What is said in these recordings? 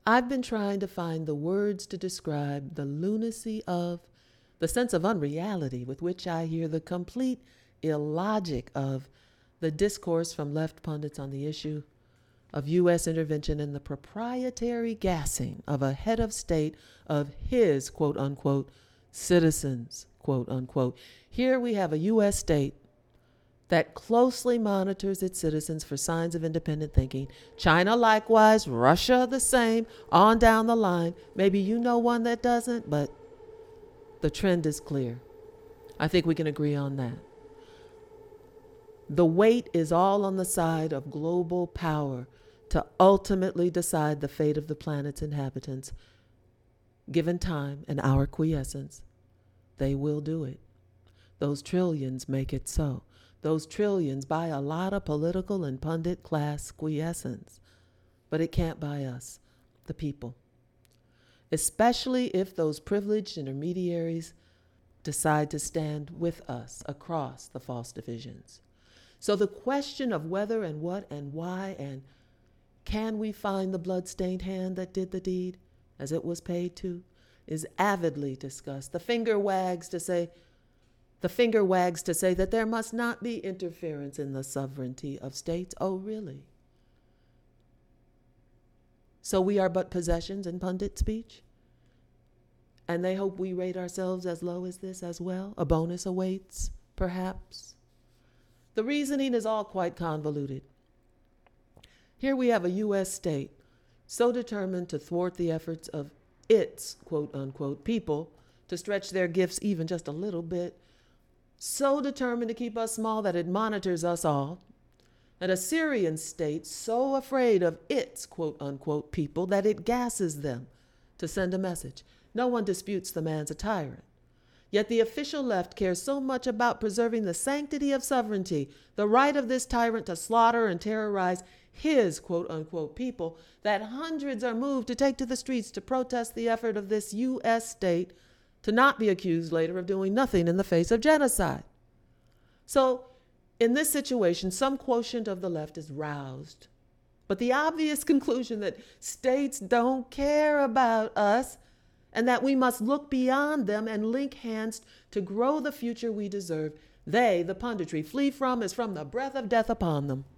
I've been trying to find the words to describe the lunacy of, the sense of unreality with which I hear the complete illogic of the discourse from left pundits on the issue of U.S. intervention in the proprietary gassing of a head of state of his, quote unquote, citizens, quote unquote. Here we have a U.S. state that closely monitors its citizens for signs of independent thinking. China likewise, Russia the same, on down the line. Maybe you know one that doesn't, but the trend is clear. I think we can agree on that. The weight is all on the side of global power to ultimately decide the fate of the planet's inhabitants. Given time and our quiescence, they will do it. Those trillions make it so. Those trillions buy a lot of political and pundit class quiescence, but it can't buy us, the people. Especially if those privileged intermediaries decide to stand with us across the false divisions. So the question of whether and what and why and can we find the blood-stained hand that did the deed as it was paid to is avidly discussed. The finger wags to say that there must not be interference in the sovereignty of states. Oh, really? So we are but possessions in pundit speech? And they hope we rate ourselves as low as this as well? A bonus awaits, perhaps? The reasoning is all quite convoluted. Here we have a U.S. state so determined to thwart the efforts of its, quote unquote, people to stretch their gifts even just a little bit, so determined to keep us small that it monitors us all, and a Syrian state so afraid of its, quote unquote, people that it gasses them to send a message. No one disputes the man's a tyrant. Yet the official left cares so much about preserving the sanctity of sovereignty, the right of this tyrant to slaughter and terrorize his, quote unquote, people, that hundreds are moved to take to the streets to protest the effort of this U.S. state to not be accused later of doing nothing in the face of genocide. So in this situation, some quotient of the left is roused. But the obvious conclusion that states don't care about us and that we must look beyond them and link hands to grow the future we deserve, they, the punditry, flee from is from the breath of death upon them.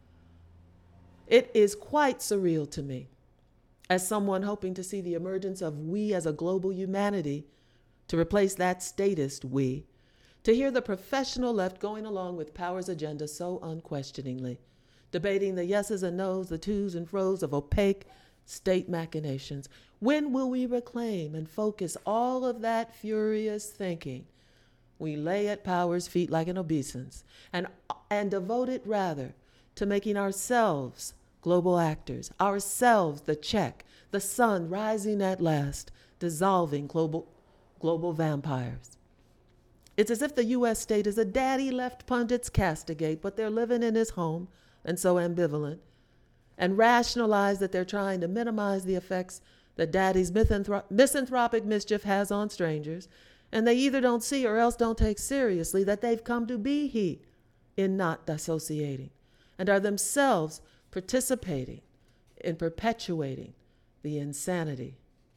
It is quite surreal to me, as someone hoping to see the emergence of we as a global humanity to replace that statist we, to hear the professional left going along with power's agenda so unquestioningly, debating the yeses and nos, the twos and fros of opaque state machinations. When will we reclaim and focus all of that furious thinking we lay at power's feet like an obeisance and devote it rather to making ourselves global actors, ourselves the check, the sun rising at last, dissolving global vampires. It's as if the U.S. state is a daddy left pundits castigate, but they're living in his home and so ambivalent, and rationalize that they're trying to minimize the effects that daddy's misanthropic mischief has on strangers, and they either don't see or else don't take seriously that they've come to be he in not dissociating, and are themselves participating in perpetuating the insanity.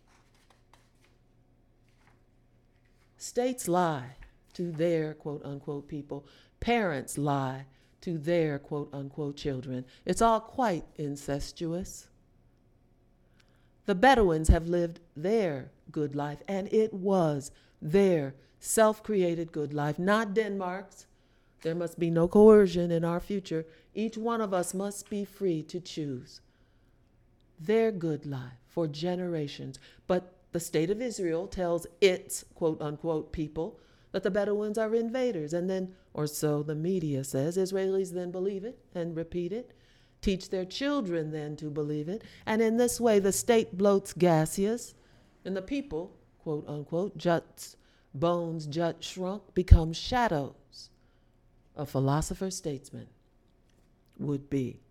States lie to their quote unquote people. Parents lie to their quote unquote children. It's all quite incestuous. The Bedouins have lived their good life, and it was their self-created good life, not Denmark's. There must be no coercion in our future. Each one of us must be free to choose their good life for generations. But the state of Israel tells its quote unquote people that the Bedouins are invaders. And then, or so the media says, Israelis then believe it and repeat it, teach their children then to believe it. And in this way, the state bloats gaseous, and the people, quote unquote, juts, bones jut shrunk, become shadows. A philosopher statesman would be.